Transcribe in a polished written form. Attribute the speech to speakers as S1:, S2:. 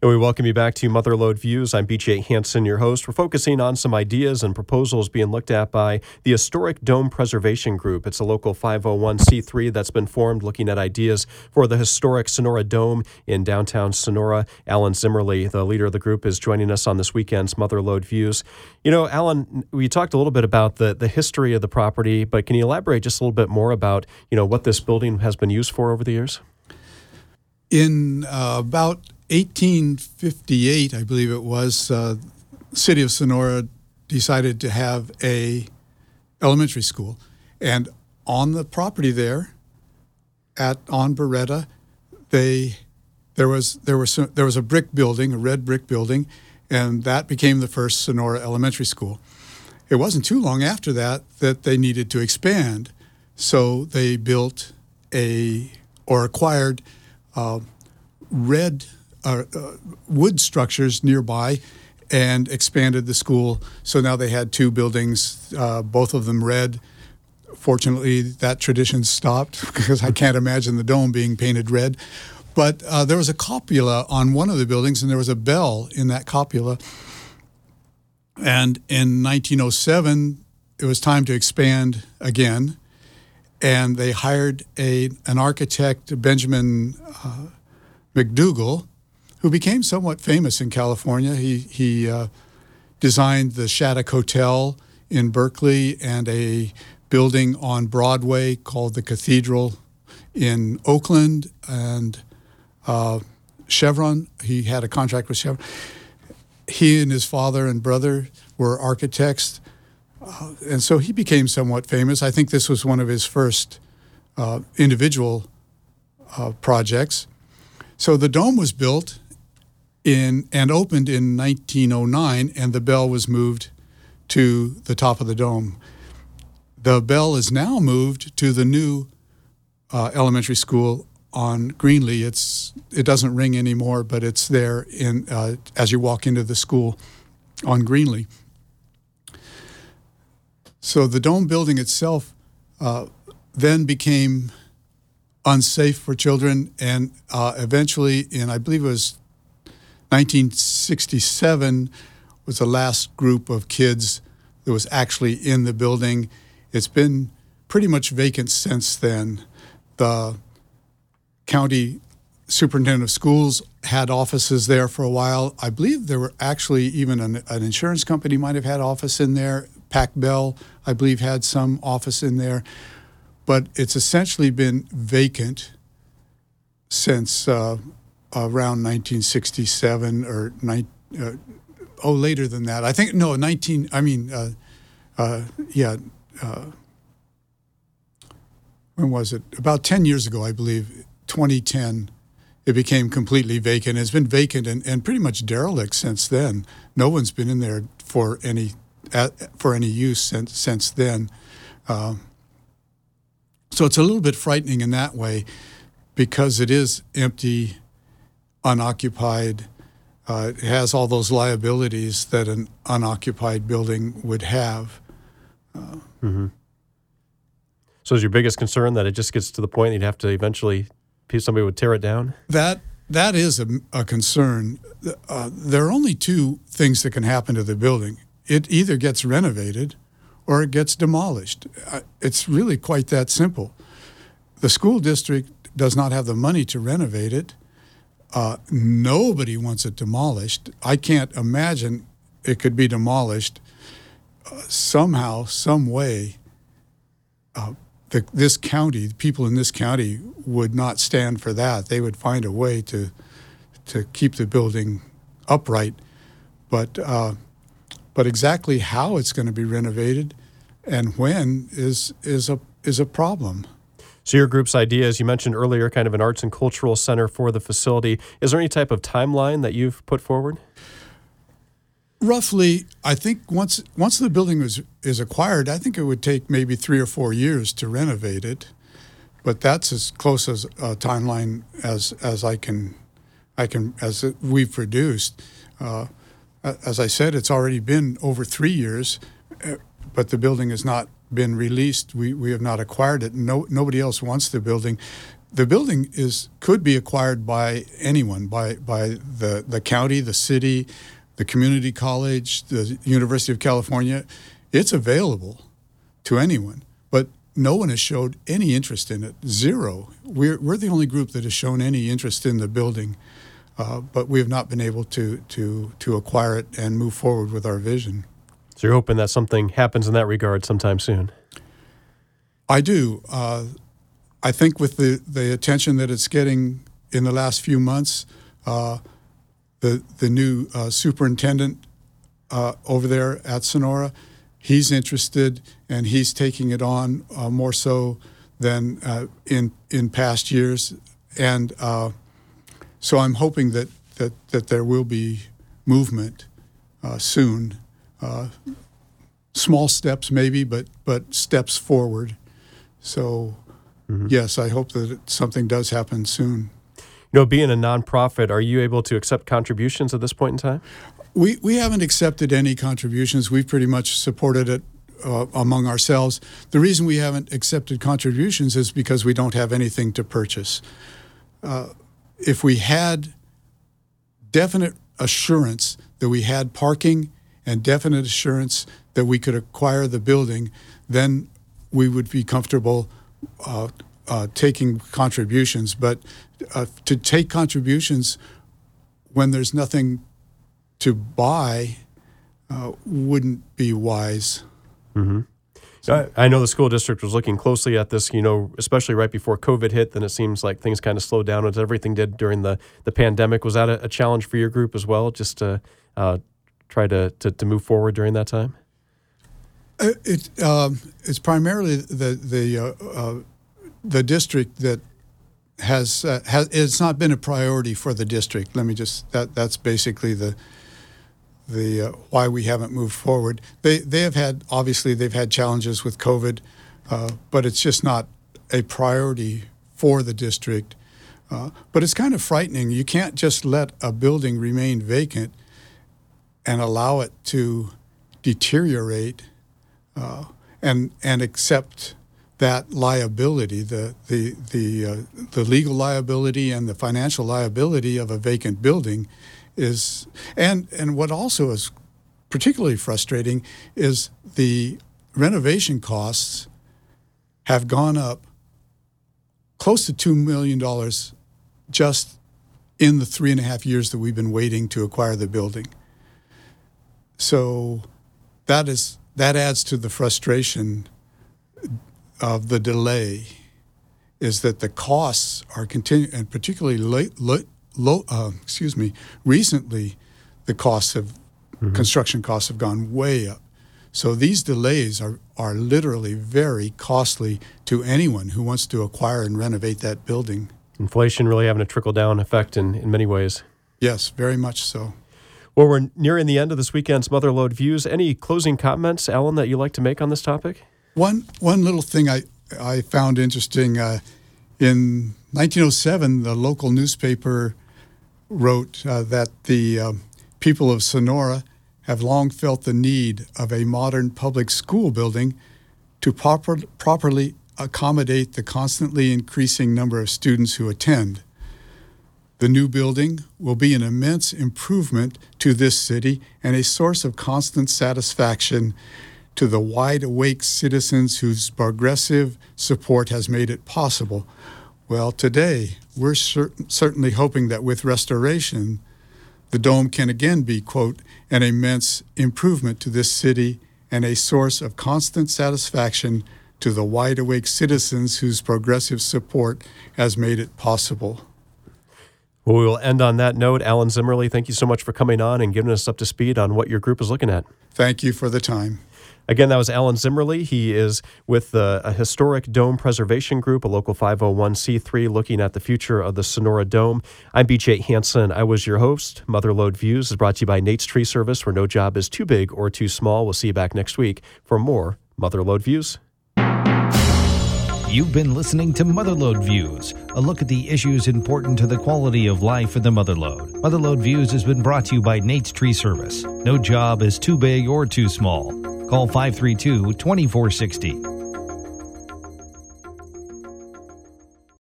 S1: And we welcome you back to Motherlode Views. I'm BJ Hansen, your host. We're focusing on some ideas and proposals being looked at by the Historic Dome Preservation Group. It's a local 501c3 that's been formed looking at ideas for the historic Sonora Dome in downtown Sonora. Alan Zimmerly, the leader of the group, is joining us on this weekend's Motherlode Views. You know, Alan, we talked a little bit about the history of the property, but can you elaborate just a little bit more about, what this building has been used for over the years?
S2: In about 1858, I believe it was, the city of Sonora decided to have a elementary school. And on the property there, on Beretta, there was a brick building, a red brick building, and that became the first Sonora Elementary School. It wasn't too long after that they needed to expand, so they built acquired wood structures nearby and expanded the school. So now they had two buildings, both of them red. Fortunately, that tradition stopped because I can't imagine the dome being painted red. But there was a cupola on one of the buildings, and there was a bell in that cupola. And in 1907, it was time to expand again, and they hired an architect, Benjamin McDougall, who became somewhat famous in California. He designed the Shattuck Hotel in Berkeley and a building on Broadway called the Cathedral in Oakland, and Chevron. He had a contract with Chevron. He and his father and brother were architects, and so he became somewhat famous. I think this was one of his first individual projects. So the dome was built and opened in 1909, and the bell was moved to the top of the dome. The bell is now moved to the new elementary school on Greenlee. It doesn't ring anymore, but it's there as you walk into the school on Greenlee. So the dome building itself then became unsafe for children, and eventually, I believe it was 1967, was the last group of kids that was actually in the building. It's been pretty much vacant since then. The county superintendent of schools had offices there for a while. I believe there were actually even an insurance company might have had office in there. Pac Bell, I believe, had some office in there. But it's essentially been vacant since around 1967 or later than that. I think, when was it? About 10 years ago, I believe, 2010, it became completely vacant. It's been vacant and pretty much derelict since then. No one's been in there for any use since then. So it's a little bit frightening in that way because it is empty, unoccupied. It has all those liabilities that an unoccupied building would have.
S1: Mm-hmm. So is your biggest concern that it just gets to the point you'd have to eventually, somebody would tear it down?
S2: That is a concern. There are only two things that can happen to the building. It either gets renovated or it gets demolished. It's really quite that simple. The school district does not have the money to renovate it. Nobody wants it demolished. I can't imagine it could be demolished somehow, some way. This county, the people in this county would not stand for that. They would find a way to keep the building upright. But exactly how it's going to be renovated and when is a problem.
S1: So your group's idea, as you mentioned earlier, kind of an arts and cultural center for the facility. Is there any type of timeline that you've put forward?
S2: Roughly, I think once the building is acquired, I think it would take maybe 3 or 4 years to renovate it. But that's as close as a timeline as we've produced. As I said, it's already been over 3 years, but the building has not been released. We have not acquired it. Nobody else wants the building. the building could be acquired by anyone, by the county, the city, the community college, the University of California. It's available to anyone, but no one has showed any interest in it. Zero. We're the only group that has shown any interest in the building, but we have not been able to acquire it and move forward with our vision.
S1: So you're hoping that something happens in that regard sometime soon?
S2: I do. I think with the attention that it's getting in the last few months, the new superintendent over there at Sonora, he's interested and he's taking it on more so than in past years, and so I'm hoping that there will be movement soon. Small steps maybe, but steps forward. So yes, I hope that something does happen soon.
S1: Being a nonprofit, are you able to accept contributions at this point in time?
S2: We haven't accepted any contributions. We've pretty much supported it among ourselves. The reason we haven't accepted contributions is because we don't have anything to purchase. If we had definite assurance that we had parking and definite assurance that we could acquire the building, then we would be comfortable taking contributions. But to take contributions when there's nothing to buy wouldn't be wise.
S1: Mm-hmm. I know the school district was looking closely at this, especially right before COVID hit. Then it seems like things kind of slowed down as everything did during the pandemic. Was that a challenge for your group as well, just to try to move forward during that time?
S2: It's primarily the district that has it's not been a priority for the district. Let me just that's basically the why we haven't moved forward. They've had challenges with COVID, but it's just not a priority for the district. But it's kind of frightening. You can't just let a building remain vacant and allow it to deteriorate and accept that liability, the legal liability and the financial liability of a vacant building is, and what also is particularly frustrating is the renovation costs have gone up close to $2 million just in the 3.5 years that we've been waiting to acquire the building. So that adds to the frustration of the delay, is that the costs are continuing, and particularly recently, the costs of construction costs have gone way up. So these delays are literally very costly to anyone who wants to acquire and renovate that building.
S1: Inflation really having a trickle-down effect in many ways.
S2: Yes, very much so.
S1: Well, we're nearing the end of this weekend's Motherlode Views. Any closing comments, Alan, that you'd like to make on this topic? One
S2: little thing I found interesting, in 1907, the local newspaper wrote that the people of Sonora have long felt the need of a modern public school building to properly accommodate the constantly increasing number of students who attend. The new building will be an immense improvement to this city and a source of constant satisfaction to the wide-awake citizens whose progressive support has made it possible. Well, today, we're certainly hoping that with restoration, the dome can again be, quote, an immense improvement to this city and a source of constant satisfaction to the wide-awake citizens whose progressive support has made it possible.
S1: Well, we will end on that note. Alan Zimmerly, thank you so much for coming on and giving us up to speed on what your group is looking at.
S2: Thank you for the time.
S1: Again, that was Alan Zimmerly. He is with a historic dome preservation group, a local 501c3, looking at the future of the Sonora Dome. I'm BJ Hansen. I was your host. Motherlode Views is brought to you by Nate's Tree Service, where no job is too big or too small. We'll see you back next week for more Motherlode Views.
S3: You've been listening to Motherlode Views, a look at the issues important to the quality of life in the Motherlode. Motherlode Views has been brought to you by Nate's Tree Service. No job is too big or too small. Call 532-2460.